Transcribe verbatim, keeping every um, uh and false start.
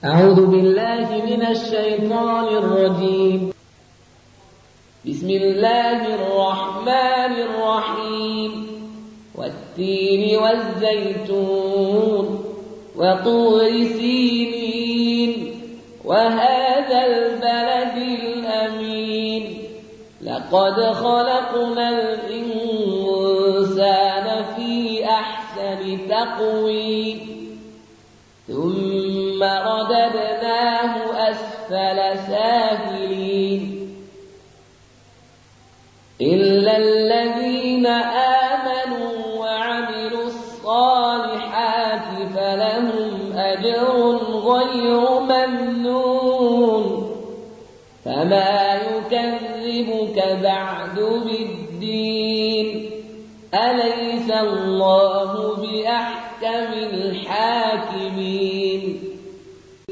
أعوذ بالله من الشيطان الرجيم. بسم الله الرحمن الرحيم. والتين والزيتون وطور سينين وهذا البلد الأمين. لقد خلقنا الإنسان في أحسن تقويم ثم رددناه أسفل سافلين إلا الذين آمنوا وعملوا الصالحات فلهم أجر غير ممنون. فما يكذبك بعد بالدين؟ أليس الله